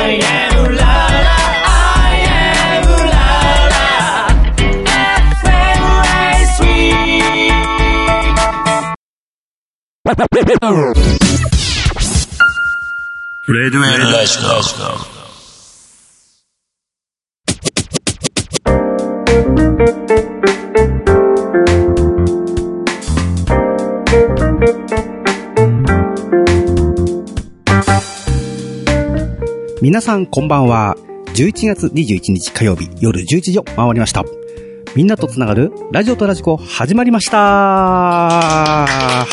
I am la la I am la la FM sweet レディオラジコ皆さんこんばんは。11月21日火曜日夜11時を回りました。みんなとつながるラジオとラジコ始まりました。はい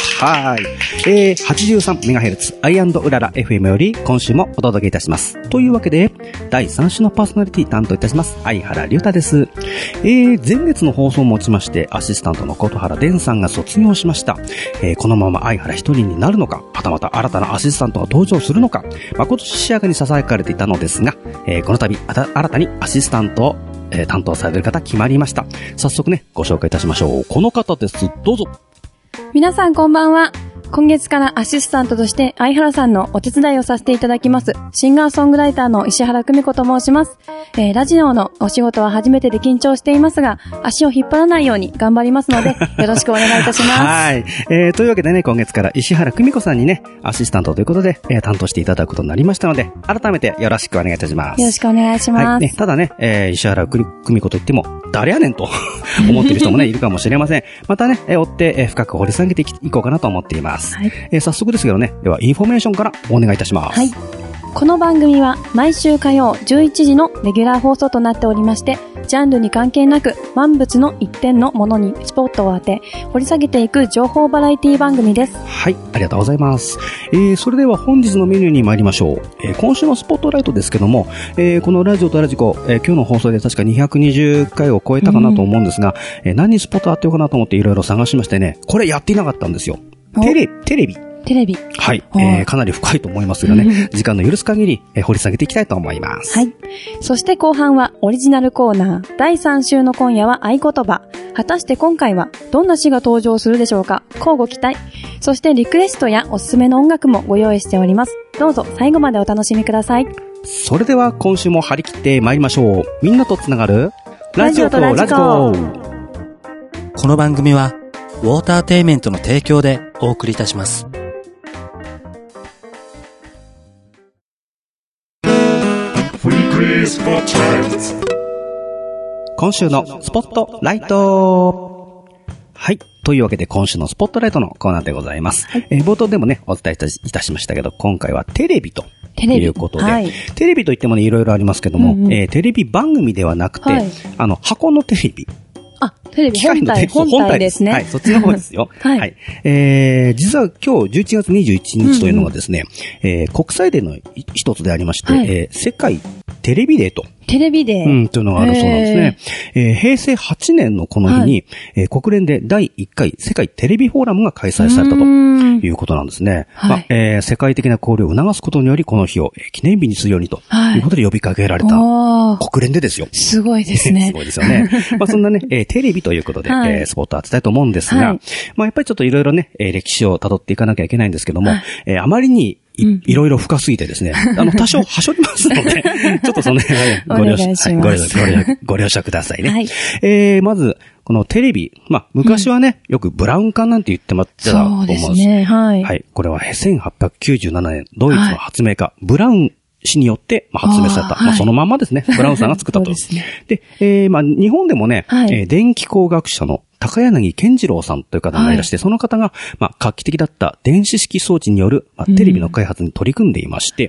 。83MHz アイ&うらら FM より今週もお届けいたします。というわけで、第3週のパーソナリティ担当いたします、相原龍太です。前月の放送をもちまして、アシスタントの琴原蓮さんが卒業しました。このまま相原一人になるのか、はたまた新たなアシスタントが登場するのか、誠しやかに囁かれていたのですが、この度、新たにアシスタントを担当される方決まりました。早速ね、ご紹介いたしましょう。この方です。どうぞ。 皆さんこんばんは。今月からアシスタントとして相原さんのお手伝いをさせていただきます。シンガーソングライターの石原久美子と申します。ラジオのお仕事は初めてで緊張していますが、足を引っ張らないように頑張りますので、よろしくお願いいたします。 はい。というわけでね、今月から石原久美子さんにね、アシスタントということで、担当していただくことになりましたので、改めてよろしくお願いいたします。 よろしくお願いします。 はいね、ただね、石原久美子といっても、誰やねんと思っている人もね、いるかもしれません。またね、追って、深く掘り下げていこうかなと思っています。はい。早速ですけどね、ではインフォメーションからお願いいたします。 はい。この番組は毎週火曜11時のレギュラー放送となっておりまして、ジャンルに関係なく万物の一点のものにスポットを当て、掘り下げていく情報バラエティ番組です。 はい、ありがとうございます。それでは本日のメニューに参りましょう。今週のスポットライトですけども、このラジオとラジコ、今日の放送で確か220回を超えたかなと思うんですが、何にスポット当てようかなと思っていろいろ探しましてね、これやっていなかったんですよ。テレビ。はい。かなり深いと思いますがね、時間の許す限り、掘り下げていきたいと思います。 はい。そして後半はオリジナルコーナー。第3週の今夜は合言葉。果たして今回はどんな詩が登場するでしょうか。乞うご期待。そしてリクエストやおすすめの音楽もご用意しております。どうぞ最後までお楽しみください。 それでは今週も張り切って参りましょう。みんなとつながるラジオとラジコ。 この番組はウォーターテイメントの提供でお送りいたします。 今週のスポットライト。はい。というわけで今週のスポットライトのコーナーでございます。はい、冒頭でもね、お伝えいたしましたけど、今回はテレビということで、はい、テレビといってもね、いろいろありますけども、テレビ番組ではなくて、はい、箱のテレビ。 あ、テレビ本体ですね。 はい、そっちの方ですよ。はい。実は今日11月21日というのがですね、国際デーの一つでありまして、世界テレビデーと。 テレビデー。 というのがあるそうなんですね。平成8年のこの日に、国連で第1回世界テレビフォーラムが開催されたということなんですね。世界的な交流を促すことにより、この日を記念日にするようにということで呼びかけられた。国連でですよ。 すごいですね。 すごいですよね。そんなね、テレビということで、スポットを当てたいと思うんですが、やっぱりちょっといろいろね、歴史を辿っていかなきゃいけないんですけども、あまりにいろいろ深すぎてですね、多少はしょりますので、ちょっとそのね、ご了承くださいね。はい、まず、このテレビ、昔はね、よくブラウン管なんて言ってましたと思うんです。そうですね、はい。はい。これは1897年、ドイツの発明家、ブラウン氏によって発明された。そのまんまですね。ブラウンさんが作ったと。で、日本でもね、電気工学者の高柳健次郎さんという方がいらして、その方が、画期的だった電子式装置による、テレビの開発に取り組んでいまして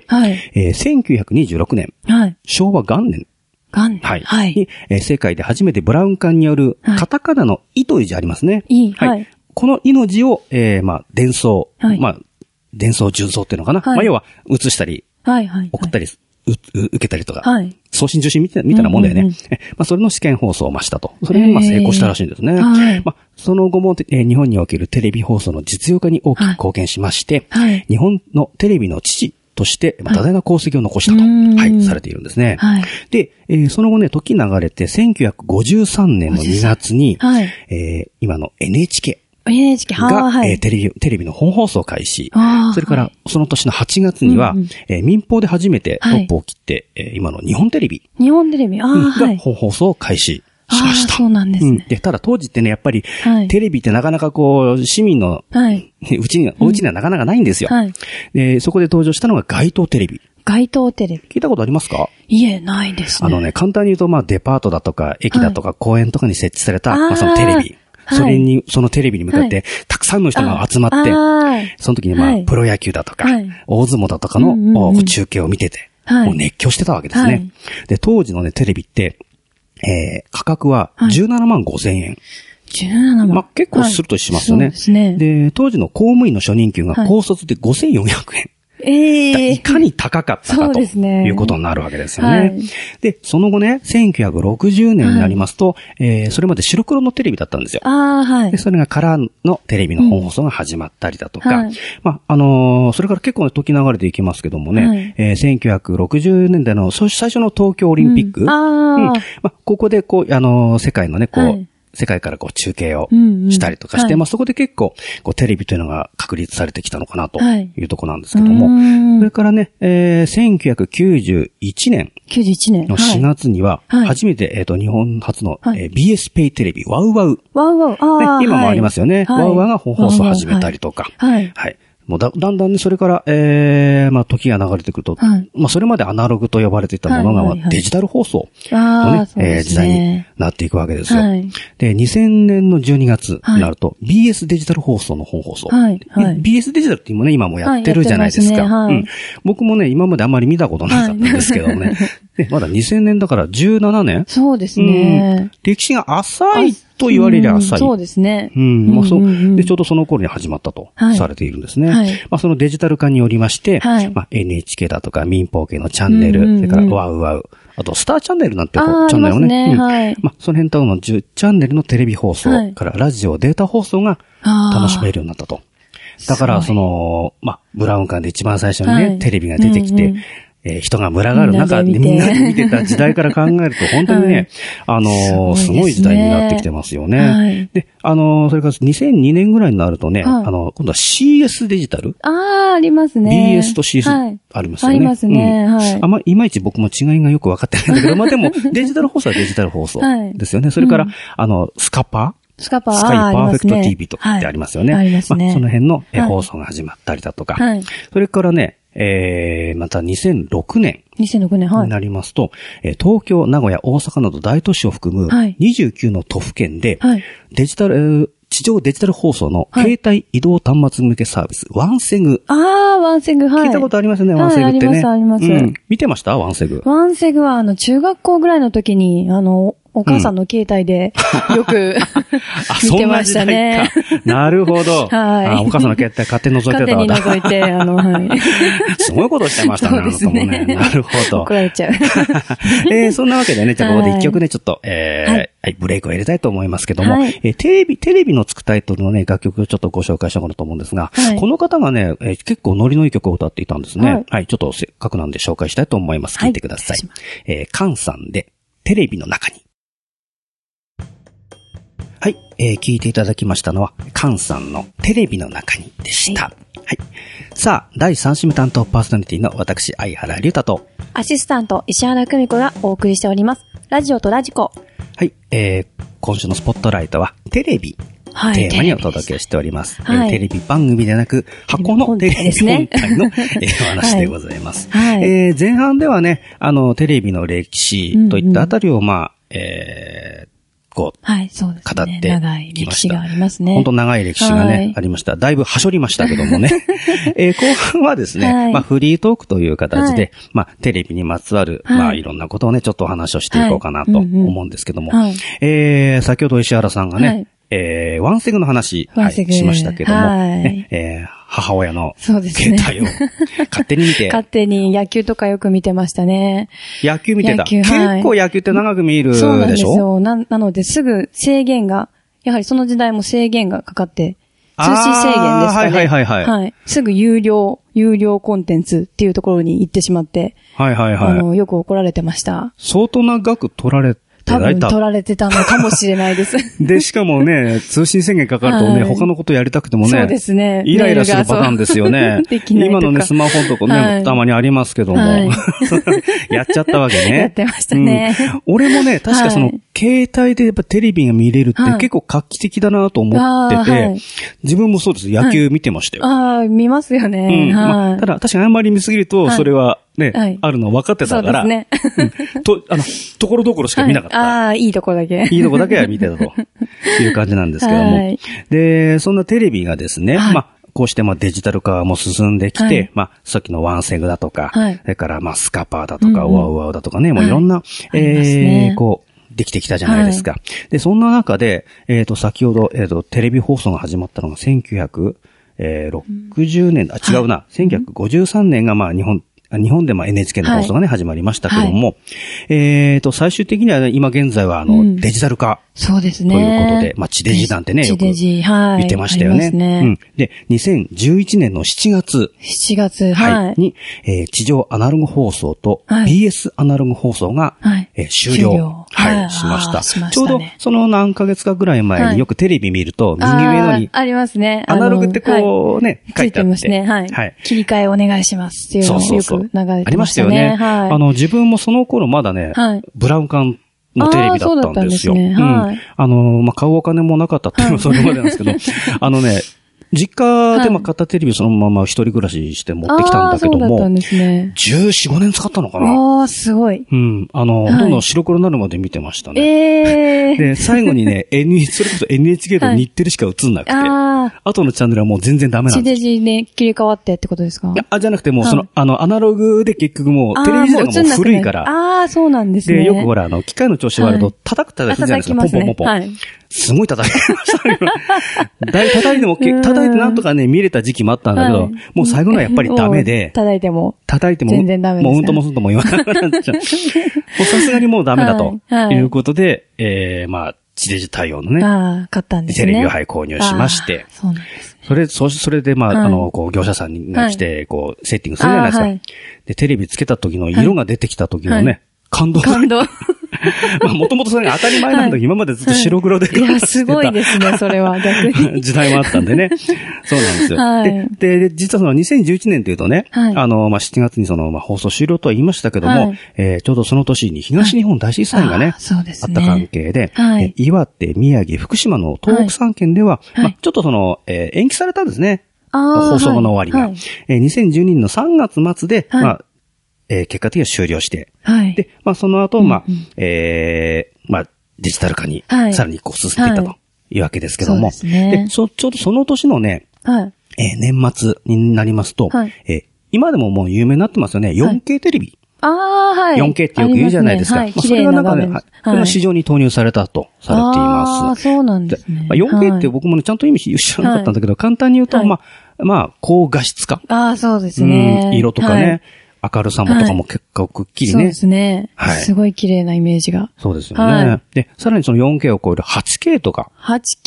、1926年、昭和元年、はい。世界で初めてブラウン管による、カタカナのイという字ありますね。はい。このイの字を、伝送、伝送重送っていうのかな。要は、写したり、送ったり、受けたりとか、送信受信みたいなもんだよね。それの試験放送をしたと。それに成功したらしいんですね。その後も、日本におけるテレビ放送の実用化に大きく貢献しまして、日本のテレビの父として、多大な功績を残したと、されているんですね。で、その後ね、時流れて、1953年の2月に、今の NHK、 NHK、 が、 はい。 テレビの本放送開始。それから、 はい、 その年の8月には、民放で初めてトップを切って、今の日本テレビ。 日本テレビ、 が本放送を開始しました。 そうなんですね。 で、ただ当時ってね、やっぱり、テレビってなかなかこう、市民の、お家にはなかなかないんですよ。で、そこで登場したのが街頭テレビ。 街頭テレビ。 聞いたことありますか？ いえ、ないですね。 簡単に言うと、デパートだとか、駅だとか、公園とかに設置された、そのテレビ。そのテレビに向かって、たくさんの人が集まって、その時にプロ野球だとか、大相撲だとかの中継を見てて、もう熱狂してたわけですね。で、当時のね、テレビって、価格は17万5千円。 17万。 結構するとしますよね。で、当時の公務員の初任給が高卒で5400円。いかに高かったかということになるわけですよね。で、その後ね、1960年になりますと、それまで白黒のテレビだったんですよ。で、それがカラーのテレビの本放送が始まったりだとか、それから結構時流れていきますけどもね、1960年代の最初の東京オリンピック、ここでこう、世界のね、世界から中継をしたりとかして、そこで結構、テレビというのが確立されてきたのかなというところなんですけども、それからね、1991年の4月には、初めて、日本初の、BS ペイテレビ、ワウワウ。今もありますよね。ワウワウが本放送を始めたりとか。もうだんだんね、それから、時が流れてくると、それまでアナログと呼ばれていたものが、デジタル放送のね、時代になっていくわけですよ。で、2000年の12月になると、BS デジタル放送の本放送。BS デジタルって今もやってるじゃないですか。僕もね、今まであんまり見たことなかったんですけどね。まだ2000年だから17年？ そうですね。 歴史が浅いと言われりゃ浅い。 そうですね。 で、ちょうどその頃に始まったとされているんですね。そのデジタル化によりまして、NHK だとか民放系のチャンネル、それからワウワウ、あとスターチャンネルなんてチャンネルをね、その辺との10チャンネルのテレビ放送からラジオ、データ放送が楽しめるようになったと。だから、ブラウン管で一番最初にね、テレビが出てきて、人が群がる中でみんなで見てた時代から考えると、本当にね、すごい時代になってきてますよね。で、それから2002年ぐらいになるとね、今度は CS デジタル？ ありますね。 BS と CS ありますよね。 ありますね。 いまいち僕も違いがよく分かってないんだけど、でも、デジタル放送はデジタル放送ですよね。それから、スカイパーフェクト TV とかってありますよね。ありますね。その辺の放送が始まったりだとか。それからね、また2006年になりますと、東京、名古屋、大阪など大都市を含む29の都府県で、地上デジタル放送の携帯移動端末向けサービス、ワンセグ。 ワンセグ、 聞いたことありますね、ワンセグってね。 あります。 見てましたワンセグ。 ワンセグは、中学校ぐらいの時に、お母さんの携帯で、よく、見てましたね。 なるほど。お母さんの携帯勝手に覗いてたわ。 勝手に覗いて、 すごいことしてましたね、あなたもね。なるほど。 怒られちゃう。 そんなわけでね、じゃあここで一曲ね、ちょっと、ブレイクを入れたいと思いますけども、テレビのつくタイトルのね、楽曲をちょっとご紹介しようかなと思うんですが、この方がね、結構ノリのいい曲を歌っていたんですね。ちょっとせっかくなんで紹介したいと思います。聞いてください。カンさんで、テレビの中に。はい、聞いていただきましたのは、カンさんのテレビの中にでした。さあ、第3週目担当パーソナリティの私、相原龍太と、 アシスタント、石原久美子がお送りしております。ラジオとラジコ。 はい、今週のスポットライトは、テレビ。テーマにお届けしております。テレビ番組でなく、箱のテレビ本体のお話でございます。前半ではね、テレビの歴史といったあたりを、語ってきました。本当長い歴史がね、ありました。だいぶはしょりましたけどもね。後半はですね、フリートークという形で、テレビにまつわる、いろんなことをね、ちょっとお話をしていこうかなと思うんですけども、先ほど石原さんがね、ワンセグの話、しましたけども、母親の携帯を勝手に見て。 勝手に野球とかよく見てましたね。 野球見てた。結構野球って長く見るでしょ？ そうなんですよ。なのですぐ制限が、やはりその時代も制限がかかって、通信制限ですかね。すぐ有料コンテンツっていうところに行ってしまって、よく怒られてました。 相当な額取られっていただいた。 多分取られてたのかもしれないです。 で、しかもね、通信制限かかるとね、他のことやりたくてもね、 そうですね。 イライラするパターンですよね。 できないとか今のね、スマホとかね、たまにありますけども、やっちゃったわけね。 やってましたね。 俺もね、確かその、携帯でやっぱテレビが見れるって結構画期的だなと思ってて、自分もそうです。野球見てましたよ。 ああ、見ますよね。 ただ、確かにあんまり見すぎると、それはね、あるの分かってたから、ところどころしか見なかった。 ああ、いいとこだけ。 いいとこだけは見てたという感じなんですけども。で、そんなテレビがですね、こうしてデジタル化も進んできて、さっきのワンセグだとか、それからスカパーだとか、ワウワウだとかね、もういろんな、こう、できてきたじゃないですか。で、そんな中で、先ほど、テレビ放送が始まったのが1960年、違うな、1953年が日本でNHK の放送がね、始まりましたけども、最終的には今現在はデジタル化。 そうですね。 ということで、地デジなんてね、よく言ってましたよね。で、2011年の7月。に、地上アナログ放送と BS アナログ放送が、終了。しました。ちょうどその何ヶ月かぐらい前によくテレビ見ると、右上のに、 ありますね。 アナログってこうね、 書いてあって。ついてますね。切り替えお願いしますっていうのをよく流れてましたね。 ありましたよね。自分もその頃まだね、ブラウン管のテレビだったんですよ。買うお金もなかったっていうのはそれまでなんですけど、実家で買ったテレビをそのまま一人暮らしして持ってきたんだけども、14、15年使ったのかな。 ああ、すごい。 ほとんど白黒になるまで見てましたね。で、最後にね、それこそ NHK と日テレしか映んなくて、後のチャンネルはもう全然ダメなんです。 地デジで切り替わってってことですか？ じゃなくてもうアナログで結局もうテレビ自体がもう古いから。 ああ、そうなんですね。 で、よくほら、機械の調子悪いと叩くじゃないですか、ポンポンポンポン。すごい叩いてましたね。叩いてなんとかね、見れた時期もあったんだけど、もう最後のはやっぱりダメで。 叩いても。 全然ダメです。もううんともすんとも言わなくなっちゃう。もうさすがにもうダメだと。いうことで、地デジ対応のね。 買ったんですね。 テレビを購入しまして。 そうなんです。 それで業者さんが来て、セッティングするじゃないですか。で、テレビつけた時の色が出てきた時のね、感動。もともとそれが当たり前なんだけど、今までずっと白黒で。 いや、すごいですね、それは逆に。 時代もあったんでね。そうなんですよ。で、実はその2011年というとね、7月に放送終了とは言いましたけども、ちょうどその年に東日本大震災がね、あった関係で、岩手、宮城、福島の東北3県では、ちょっと延期されたんですね。放送の終わりが。2012年の3月末で、結果的には終了して。で、その後、デジタル化に、さらに進んでいったというわけですけども。で、ちょうどその年のね、年末になりますと、今でももう有名になってますよね、4K テレビ。4K ってよく言うじゃないですか。それがなんかね、この市場に投入されたとされています。 そうなんですね。 4K って僕もね、ちゃんと意味知らなかったんだけど、簡単に言うと、高画質化。 そうですね。 色とかね。明るさもとかも結構くっきりね。 そうですね。すごい綺麗なイメージが。 そうですよね。で、さらにその 4K を超える 8K とか。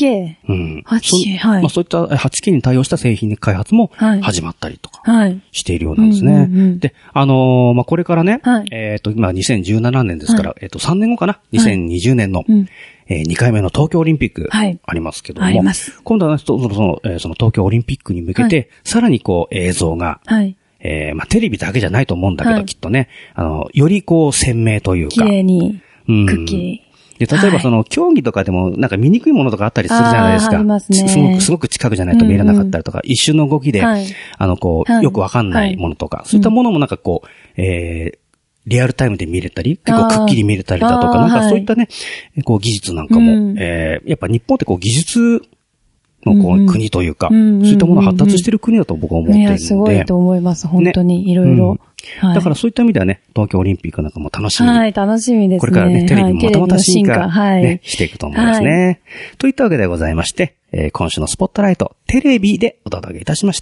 8K。8K。 そういった 8K に対応した製品の開発も始まったりとかしているようなんですね。で、これからね、今2017年ですから、3年後かな ?2020 年の2回目の東京オリンピックありますけども、今度はその東京オリンピックに向けて、さらに映像が、テレビだけじゃないと思うんだけど、きっとね、より鮮明というか。 綺麗に、くっきり。 で、例えば競技とかでもなんか見にくいものとかあったりするじゃないですか。 ありますね。 すごく近くじゃないと見れなかったりとか、一瞬の動きで、よくわかんないものとか、そういったものもなんかリアルタイムで見れたり、結構くっきり見れたりだとか、なんかそういったね、技術なんかも、やっぱ日本って技術、の国というか、そういったものが発達している国だと僕は思っているので。 すごいと思います、本当に、いろいろ。 だからそういった意味ではね、東京オリンピックなんかも楽しみ。 楽しみですね。 これからね、テレビもまたまた進化していくと思いますね。といったわけでございまして、今週のスポットライト、テレビでお届けいたしました。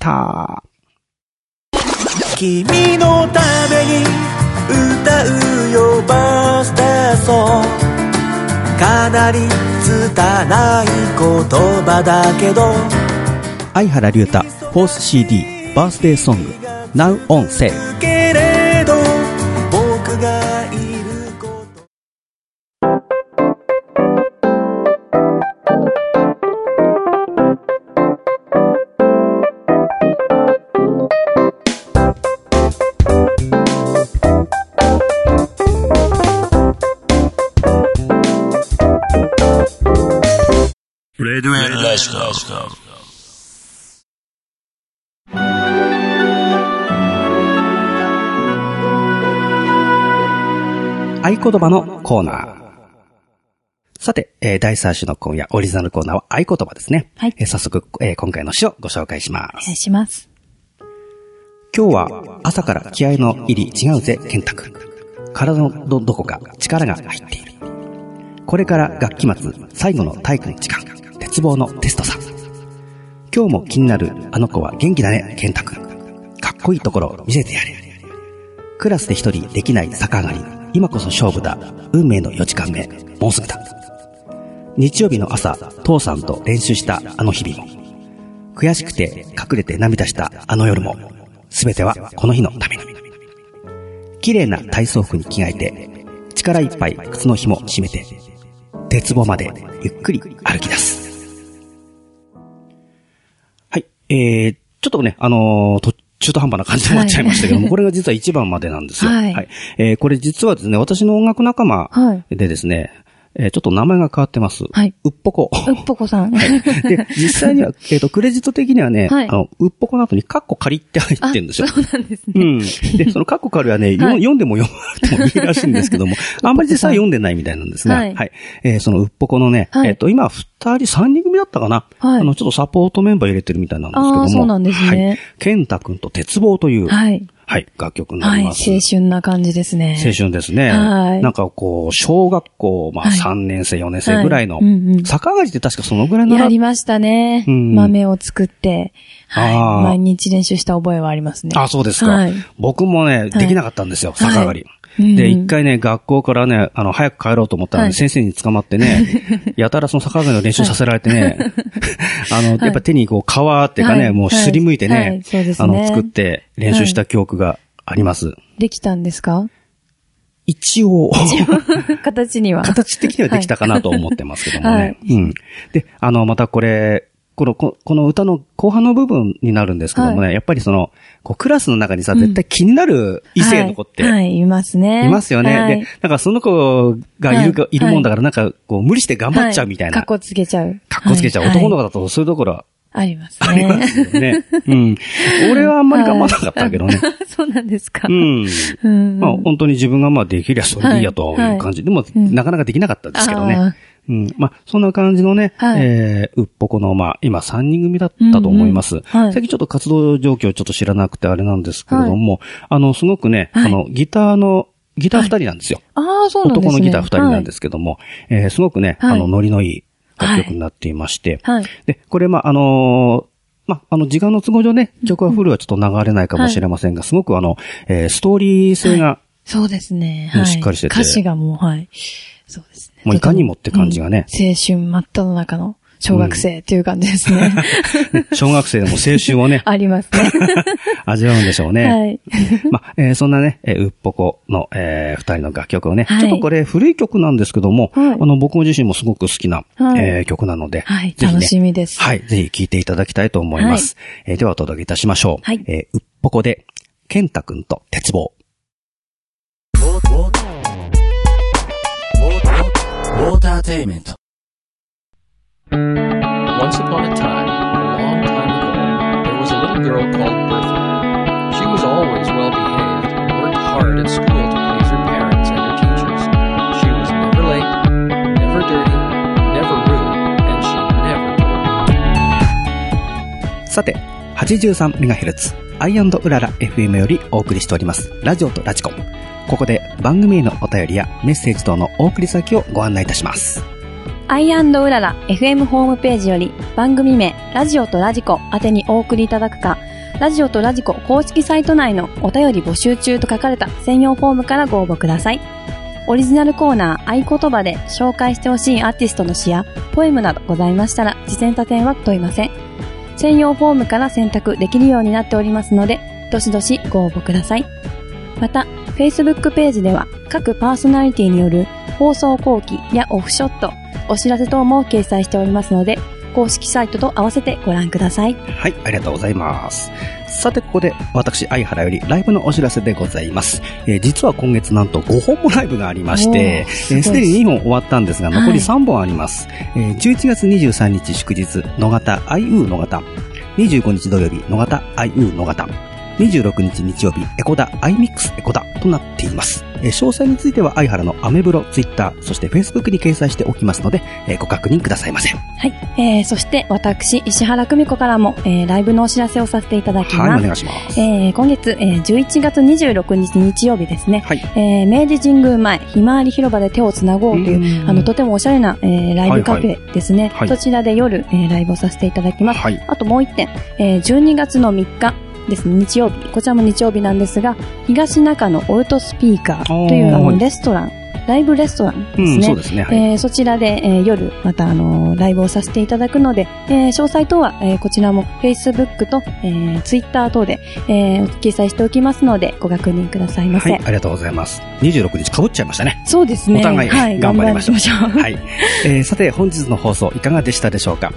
君のために歌うよバースデーソング、かなり拙い言葉だけど、 相原龍太 4th CD バースデーソング Now on sale。 けれど僕がいること Radio Lashko. 合言葉のコーナー。さて、第3週の今夜、オリジナルコーナーは合言葉ですね。 はい。 早速、今回の詩をご紹介します。 お願いします。 今日は朝から気合の入り違うぜ、健太くん。体のどこか力が入っている。これから学期末、最後の体育の時間、鉄棒のテストさ。今日も気になるあの子は元気だね、健太くん。かっこいいところを見せてやれ。クラスで一人できない逆上がり。今こそ勝負だ。運命の4時間目。もうすぐだ。日曜日の朝、父さんと練習したあの日々も。悔しくて隠れて涙したあの夜も。すべてはこの日のために。綺麗な体操服に着替えて、力いっぱい靴の紐締めて、鉄棒までゆっくり歩き出す。はい。ちょっとね、中途半端な感じで終わっちゃいましたけども、これが実は1番までなんですよ。はい。これ実はですね、私の音楽仲間でですね、ちょっと名前が変わってます。はい。うっぽこ。 うっぽこさん。 はい。で、実際には、クレジット的にはね、はい、うっぽこの後にカッコ仮って入ってるんですよ。 そうなんですね。 うん。で、そのカッコ仮はね、はい、読んでも読まなくてもいいらしいんですけども、あんまり実際読んでないみたいなんですが、はい。はい。そのうっぽこのね、はい、今、3人組だったかな。はい。ちょっとサポートメンバー入れてるみたいなんですけども。 そうなんですね。 はい。健太くんと鉄棒という。はい。はい、楽曲になります。 はい、青春な感じですね。 青春ですね。はい。なんかこう、小学校、まあ3年生、4年生ぐらいの、逆上がりって確かそのぐらいのやりましたね。豆を作って、はい。毎日練習した覚えはありますね。 あ、そうですか。はい。僕もね、できなかったんですよ、逆上がり。で、一回ね、学校からね、早く帰ろうと思ったらね、先生に捕まってね、やたらその逆上がりの練習させられてね、やっぱ手にこう、皮っていうかね、もうすりむいてね、作って練習した記憶があります。 できたんですか？ 一応。 形には。 形的にはできたかなと思ってますけどもね。うん。で、またこれ、この歌の後半の部分になるんですけどもね、やっぱりクラスの中にさ、絶対気になる異性の子って。 はい、いますね。 いますよね。で、なんかその子がいるもんだから、なんか無理して頑張っちゃうみたいな。 かっこつけちゃう。 男の子だとそういうところは。 ありますね。 ありますよね。うん。俺はあんまり頑張らなかったけどね。 そうなんですか。 うん。まあ本当に自分がまあできりゃそれでいいやという感じ。でも、なかなかできなかったですけどね。うん。まあ、そんな感じのね、うっぽこの、まあ、今3人組だったと思います。最近ちょっと活動状況をちょっと知らなくてあれなんですけれども、すごくね、ギター2人なんですよ。 ああ、そうなんですね。 男のギター2人なんですけども、すごくね、ノリのいい楽曲になっていまして、で、これ、まあ、時間の都合上ね、曲はフルはちょっと流れないかもしれませんが、すごくストーリー性が、 そうですね。 しっかりしてて。 歌詞がもう、はい。そうですね。 もういかにもって感じがね。 青春真っ只中の小学生っていう感じですね。 小学生でも青春をね。 ありますね。 味わうんでしょうね。はい。まあ、そんなね、うっぽこの、二人の楽曲をね、ちょっとこれ古い曲なんですけども、僕自身もすごく好きな、曲なので、 はい。楽しみです。 はい。ぜひ聴いていただきたいと思います。ではお届けいたしましょう。はい。うっぽこで、健太くんと鉄棒。 Watertainment. Once upon a time, a long time ago, there was a little girl called Bertha. She was always well behaved and worked hard at school to please her parents and her teachers. She was never late, never dirty, never rude, and she never told. さて、83MHz、アイ&ウララ FM よりお送りしております、ラジオとラジコ。ここで番組へのお便りやメッセージ等のお送り先をご案内いたします。 アイ&ウララ FM ホームページより番組名ラジオとラジコ宛てにお送りいただくか、ラジオとラジコ公式サイト内のお便り募集中と書かれた専用フォームからご応募ください。オリジナルコーナー合言葉で紹介してほしいアーティストの詩やポエムなどございましたら、次戦他戦は問いません。専用フォームから選択できるようになっておりますので、どしどしご応募ください。また、Facebook ページでは各パーソナリティによる放送後期やオフショット、お知らせ等も掲載しておりますので、 公式サイトと合わせてご覧ください。 はい、ありがとうございます。さて、ここで私、相原よりライブのお知らせでございます。実は今月なんと5本もライブがありまして、すでに2本終わったんですが、残り3本あります。11月23日祝日、野方、アイウー野方。25日土曜日、野方、アイウー野方。26日日曜日、エコダ、アイミックスエコダとなっています。詳細については、相原のアメブロ、ツイッター、そしてフェイスブックに掲載しておきますので、ご確認くださいませ。 はい。そして私、石原久美子からも、ライブのお知らせをさせていただきます。 はい、お願いします。 今月、11月26日日曜日ですね。 はい。 明治神宮前、ひまわり広場で手をつなごうという、とてもおしゃれな、ライブカフェですね。 はい。 そちらで夜、ライブをさせていただきます。 はい。 あともう一点、12月の3日、ですね、日曜日。こちらも日曜日なんですが、東中野オルトスピーカーというレストラン、ライブレストランですね。 そうですね。はい。 そちらで、夜、またライブをさせていただくので、詳細等は、こちらも Facebook と、Twitter 等で、掲載しておきますので、ご確認くださいませ。 はい、ありがとうございます。26日被っちゃいましたね。 そうですね。 お互い、はい、頑張りましょう。 はい。 さて、本日の放送いかがでしたでしょうか。はい。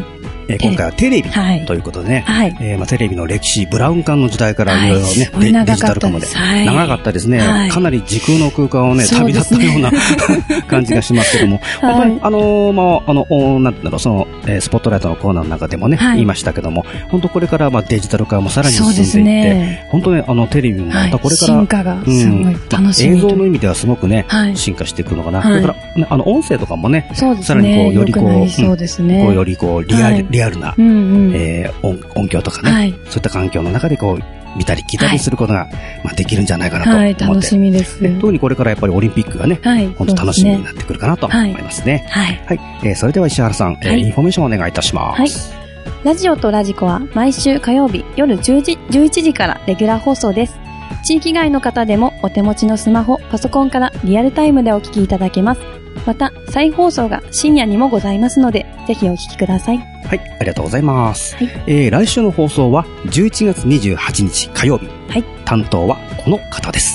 今回はテレビということでね、はい。テレビの歴史、ブラウン管の時代からいろいろね、デジタル化まで。長かったですね。かなり時空の空間をね、旅立ったような感じがしますけども、本当に、なんていうんだろう、その、スポットライトのコーナーの中でもね、言いましたけども、本当これからデジタル化もさらに進んでいって、本当ね、テレビもまたこれから、 進化がすごい楽しみ。 映像の意味ではすごくね、進化していくのかな。それから、音声とかもね、さらにこう、よりこう、よりこう、リアルな、音響とかね、そういった環境の中でこう、見たり聞いたりすることが、できるんじゃないかなと思って。 楽しみです。 特にこれからやっぱりオリンピックがね、本当楽しみになってくるかなと思いますね。はい。それでは石原さん、インフォメーションお願いいたします。 ラジオとラジコは毎週火曜日夜11時からレギュラー放送です。地域外の方でもお手持ちのスマホ、パソコンからリアルタイムでお聞きいただけます。また、再放送が深夜にもございますので、ぜひお聞きください。 はい、ありがとうございます。来週の放送は11月28日火曜日。はい。担当はこの方です。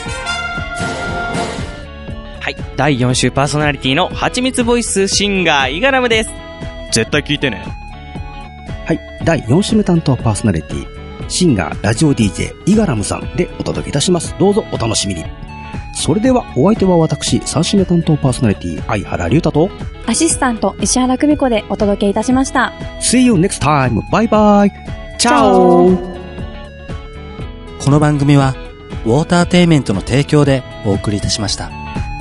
はい。第4週パーソナリティのはちみつボイスシンガーイガラムです。絶対聞いてね。 はい。第4週目担当パーソナリティ、シンガーラジオ DJ イガラムさんでお届けいたします。どうぞお楽しみに。それではお相手は私、3週目担当パーソナリティ、相原龍太と、 アシスタント石原久美子でお届けいたしました。 See you next time! バイバイ! チャオ！ この番組は、ウォーターテイメントの提供でお送りいたしました。